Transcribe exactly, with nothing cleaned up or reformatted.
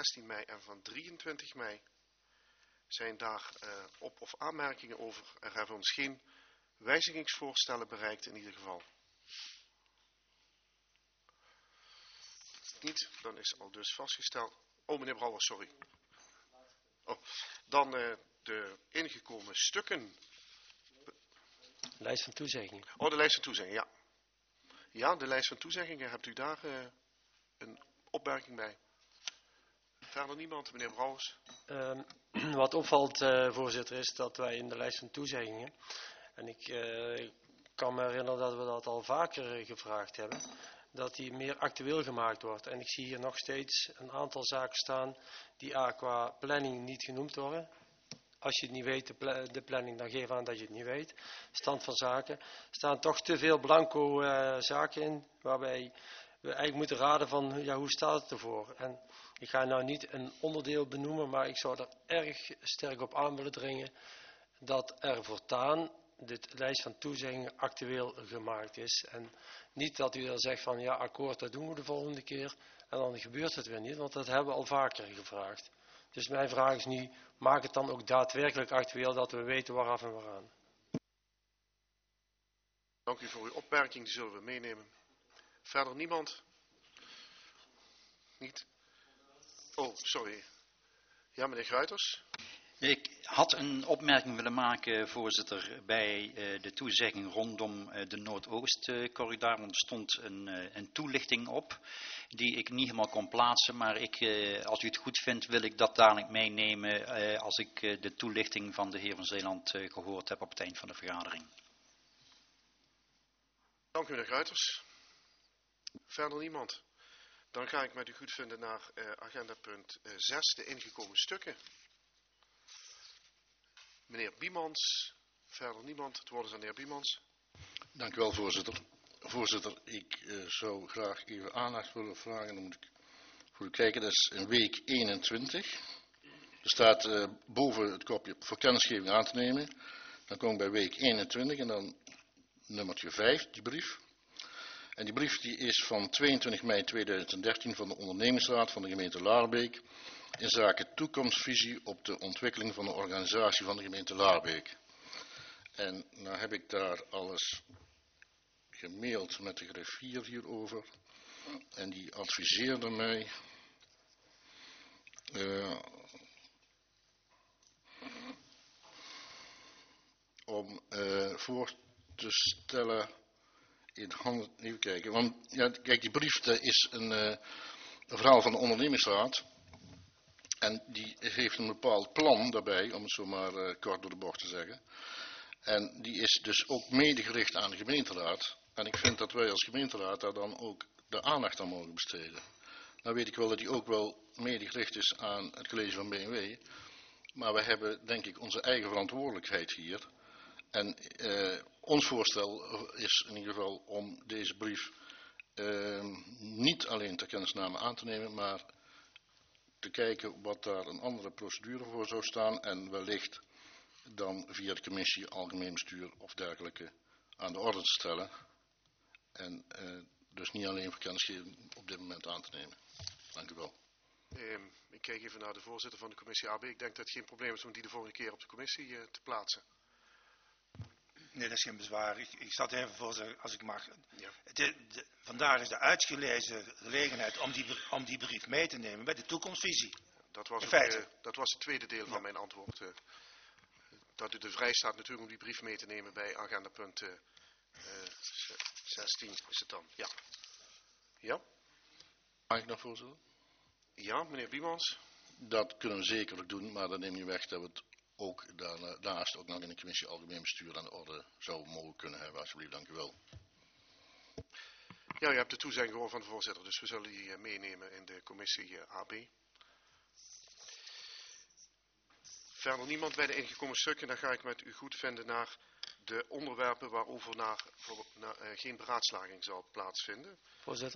zestien mei en van drieëntwintig mei. Zijn daar uh, op of aanmerkingen over? Er hebben ons geen wijzigingsvoorstellen bereikt in ieder geval. Niet, dan is al dus vastgesteld. Oh, meneer Brouwer, sorry. Oh, dan uh, de ingekomen stukken. Lijst van toezeggingen. Oh, de lijst van toezeggingen, ja. Ja, de lijst van toezeggingen. Hebt u daar uh, een opmerking bij? Verder niemand, meneer Brouwers. Uh, wat opvalt, uh, voorzitter, is dat wij in de lijst van toezeggingen, en ik uh, kan me herinneren dat we dat al vaker uh, gevraagd hebben, dat die meer actueel gemaakt wordt. En ik zie hier nog steeds een aantal zaken staan die a, qua planning niet genoemd worden. Als je het niet weet, de, pla de planning, dan geef aan dat je het niet weet. Stand van zaken. Er staan toch te veel blanco uh, zaken in, waarbij we eigenlijk moeten raden van, ja, hoe staat het ervoor? En ik ga nou niet een onderdeel benoemen, maar ik zou er erg sterk op aan willen dringen dat er voortaan de lijst van toezeggingen actueel gemaakt is. En niet dat u dan zegt van, ja, akkoord, dat doen we de volgende keer. En dan gebeurt het weer niet, want dat hebben we al vaker gevraagd. Dus mijn vraag is nu, maak het dan ook daadwerkelijk actueel dat we weten waaraf en waaraan. Dank u voor uw opmerking, die zullen we meenemen. Verder niemand? Niet? Oh, sorry. Ja, meneer Gruiters. Ik had een opmerking willen maken, voorzitter, bij uh, de toezegging rondom uh, de Noordoostcorridor. Want er stond een, uh, een toelichting op die ik niet helemaal kon plaatsen. Maar ik, uh, als u het goed vindt, wil ik dat dadelijk meenemen uh, als ik uh, de toelichting van de heer Van Zeeland uh, gehoord heb op het eind van de vergadering. Dank u, meneer Gruiters. Verder niemand. Dan ga ik met u goedvinden naar uh, agenda punt uh, zes, de ingekomen stukken. Meneer Biemans, verder niemand. Het woord is aan de heer Biemans. Dank u wel, voorzitter. Voorzitter, ik uh, zou graag even aandacht willen vragen. Dan moet ik voor u kijken, dat is in week eenentwintig. Er staat uh, boven het kopje voor kennisgeving aan te nemen. Dan kom ik bij week eenentwintig en dan nummertje vijf, die brief. En die brief die is van tweeëntwintig mei tweeduizend dertien van de ondernemingsraad van de gemeente Laarbeek in zaken toekomstvisie op de ontwikkeling van de organisatie van de gemeente Laarbeek. En nou heb ik daar alles gemaild met de griffier hierover. En die adviseerde mij uh, om uh, voor te stellen in handen, even kijken, want ja, kijk, die brief dat is een, uh, een verhaal van de ondernemingsraad. En die heeft een bepaald plan daarbij, om het zo maar uh, kort door de bocht te zeggen. En die is dus ook mede gericht aan de gemeenteraad. En ik vind dat wij als gemeenteraad daar dan ook de aandacht aan mogen besteden. Nou weet ik wel dat die ook wel mede gericht is aan het college van B N W. Maar we hebben denk ik onze eigen verantwoordelijkheid hier. En uh, ons voorstel is in ieder geval om deze brief uh, niet alleen ter kennisname aan te nemen, maar te kijken wat daar een andere procedure voor zou staan en wellicht dan via de commissie algemeen bestuur of dergelijke aan de orde te stellen. En uh, dus niet alleen voor kennisgeving op dit moment aan te nemen. Dank u wel. Uh, ik kijk even naar de voorzitter van de commissie A B. Ik denk dat het geen probleem is om die de volgende keer op de commissie uh, te plaatsen. Nee, dat is geen bezwaar. Ik, ik zat even voor, als ik mag. Ja. De, de, vandaag is de uitgelezen gelegenheid om die, om die brief mee te nemen bij de toekomstvisie. Dat was, In ook, feite. uh, dat was het tweede deel van ja. mijn antwoord. Uh, dat u de vrij staat natuurlijk om die brief mee te nemen bij agenda punt uh, zestien is het dan. Ja. Ja? Mag ik nog, voorzitter? Ja, meneer Biemans. Dat kunnen we zekerlijk doen, maar dan neem je weg dat we het ook daarnaast ook nog in de commissie algemeen bestuur aan de orde zou mogen kunnen hebben. Alsjeblieft, dank u wel. Ja, u hebt de toezegging gehoord van de voorzitter, dus we zullen die uh, meenemen in de commissie uh, A B. Verder niemand bij de ingekomen stukken. Dan ga ik met u goedvinden naar de onderwerpen waarover naar, naar, uh, geen beraadslaging zal plaatsvinden. Voorzitter.